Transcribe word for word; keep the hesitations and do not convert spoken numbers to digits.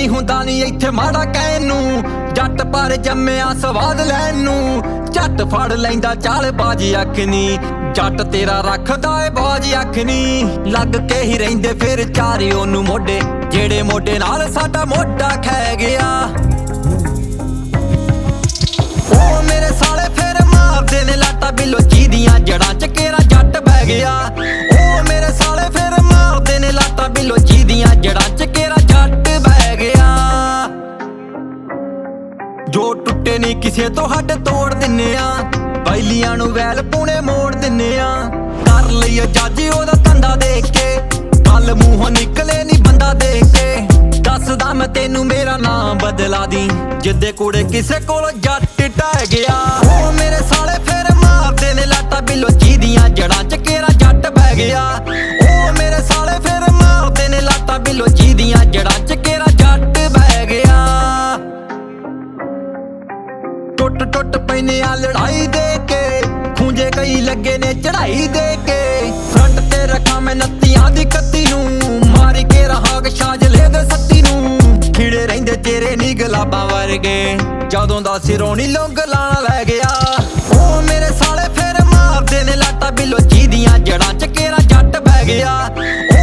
ਨਹੀਂ ਹੁੰਦਾ ਨਹੀਂ ਇੱਥੇ ਮਾੜਾ ਕਹਿਣ ਨੂੰ। ਜੱਟ ਪਰ ਜੰਮਿਆ ਸਵਾਦ ਲੈਣ ਨੂੰ। ਝੱਟ ਫੜ ਲੈਂਦਾ ਚਾਲ ਬਾਜੀ ਅੱਖ ਨੀ। ਜੱਟ ਤੇਰਾ ਰੱਖਦਾ ਏ ਬਾਜੀ ਅੱਖ ਨੀ। ਲੱਗ ਕੇ ਹੀ ਰਹਿੰਦੇ ਫਿਰ ਚਾਰੇ ਉਹਨੂੰ ਮੋਢੇ, ਜਿਹੜੇ ਮੋਢੇ ਨਾਲ ਸਾਡਾ ਮੋਢਾ ਖਹਿ ਗਿਆ। ਉਹ ਮੇਰੇ ਸਾਲੇ ਫਿਰ ਮਾਰਦੇ ਨੇ ਲਾਟਾ ਬਿਲੋਚੀ ਦੀਆਂ ਜੜਾਂ ਚ ਕੇਰਾ ਜੱਟ ਬਹਿ ਗਿਆ। ਉਹ ਮੇਰੇ ਸਾਲੇ ਫਿਰ ਮਾਰਦੇ ਨੇ ਲਾਟਾ ਬਿਲੋਚੀ ਦੀਆਂ ਜੜਾਂ ਚ ਕੇਰਾ ਜੱਟ ਬਹਿ ਗਿਆ। ਜੋ ਟੁੱਟੇ ਨਹੀਂ ਕਿਸੇ ਤੋਂ ਹੱਡ ਤੋੜ ਦਿੰਨੇ ਆ। ਬੈਲੀਆਂ ਨੂੰ ਵੈਲ ਪੂਣੇ ਮੋੜ ਦਿੰਨੇ ਆ। ਕਰ ਲਈ ਜੱਜ ਉਹਦਾ ਧੰਦਾ ਦੇਖ ਕੇ, ਗੱਲ ਮੂੰਹੋਂ ਨਿਕਲੇ ਨਹੀਂ ਬੰਦਾ ਦੇਖ ਕੇ। ਦੱਸਦਾ ਮੈਂ ਤੈਨੂੰ ਮੇਰਾ ਨਾਂ ਬਦਲਾ ਦੀ, ਜਿੱਦੇ ਕੁੜੇ ਕਿਸੇ ਕੋਲ ਜੱਟ ਢਹਿ ਗਿਆ। ਉਹ ਮੇਰੇ ਸਾਲੇ ਫਿਰ ਮਾਰਦੇ ਨੇ ਲਾਟਾ ਬਿਲੋਚੀ ਦੀਆਂ ਜੜਾਂ ਚ ਕੇਰਾ ਜੱਟ ਬਹਿ ਗਿਆ। ਉਹ ਮੇਰੇ ਸਾਲੇ ਫਿਰ ਮਾਰਦੇ ਨੇ ਲਾਟਾ ਬਿਲੋਚੀ ਦੀਆਂ ਜੜਾਂ ਚ ਕੇਰਾ ਜੱਟ ਬਹਿ ਗਿਆ। ਟੁੱਟ ਟੁੱਟ ਪੈਨੇ ਆ ਲੜਾਈ ਦੇ ਕੇ, ਖੂੰਜੇ ਕਈ ਲੱਗੇ ਨੇ ਚੜਾਈ ਦੇ ਕੇ। ਫਰੰਟ ਤੇ ਰੱਖਾਂ ਮੈਂ ਨੱਤੀਆਂ ਦੀ ਕੱਤੀ ਨੂੰ, ਮਾਰੀ ਕੇ ਰਹਾਗ ਸ਼ਾਜਲੇ ਦੇ ਸੱਤੀ ਨੂੰ। ਖਿੜੇ ਰਹਿੰਦੇ ਤੇਰੇ ਨੀ ਗੁਲਾਬਾਂ ਵਰਗੇ, ਜਦੋਂ ਦਾ ਸਿਰੋਂ ਨੀ ਲੌਂਗ ਲਾਣਾ ਲੈ ਗਿਆ। ਉਹ ਮੇਰੇ ਸਾਲੇ ਫਿਰ ਮਾਰਦੇ ਨੇ ਲਾਟਾ ਬਿਲੋਚੀ ਦੀਆਂ ਜੜਾਂ ਚ ਕੇਰਾ ਜੱਟ ਬਹਿ ਗਿਆ।